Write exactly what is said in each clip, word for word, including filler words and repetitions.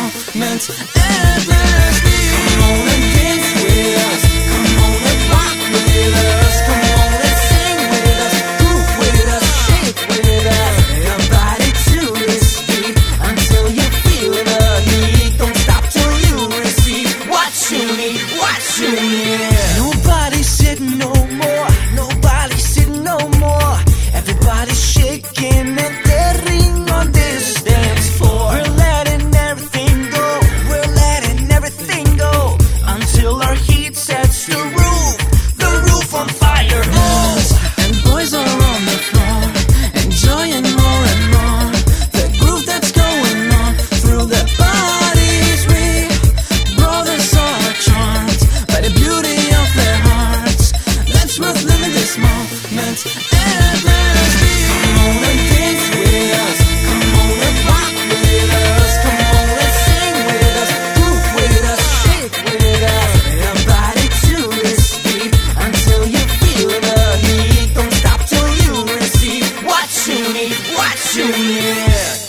moment endlessly. Come on and dance with us, come on and rock with us, come on and sing with us, groove with us, shake with us. Your body to this beat until you feel the heat. Don't stop till you receive what you need, what you need. Nobody's sitting no more, nobody's sitting no more. Everybody's shaking and tearing on this dance floor. We're letting everything go, we're letting everything go until our heat sets the roof, the roof on fire. Girls and boys are on the floor, enjoying more and more the groove that's going on through their bodies. We brothers are charmed by the beauty of their hearts. That's worth living this moment endlessly. Come on and dance with us, come on and rock with us, come on and sing with us, groove with us, shake with us. Your body to this beat until you feel the heat. Don't stop till you receive what you need, what you need.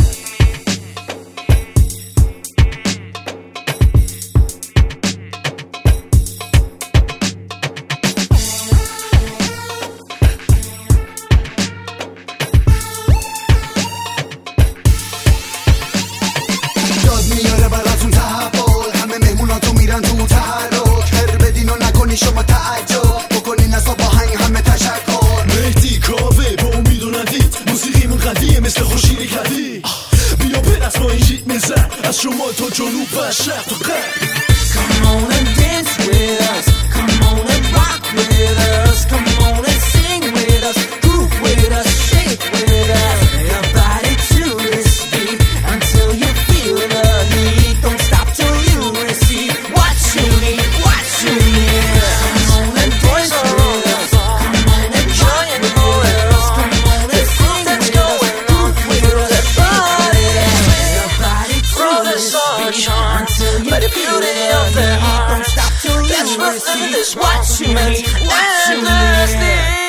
یاد میاره براتون تحول، همه مهموناتو میرن تو تحرک. هر بدین و نکنی شما تعجب، بکنین از با هنگ همه تشکر. مهدی کاوه با امید و ندید، موسیقیمون قدیه مثل خورشید کدی. بیا برس با این ریتم زن، از شمال تا جنوب و شرق تا غرب. Come on and dance with us, come on and rock with us, come on and sing with us, groove with us, shake with us. Your body to this beat until you feel the heat. Don't stop till you receive what you need, what you need. Come on and dance with us, come on and join with us, come on and sing with us, groove with us, body. Your body to this beat until you feel the heat. Don't stop till you receive what you need, what you need.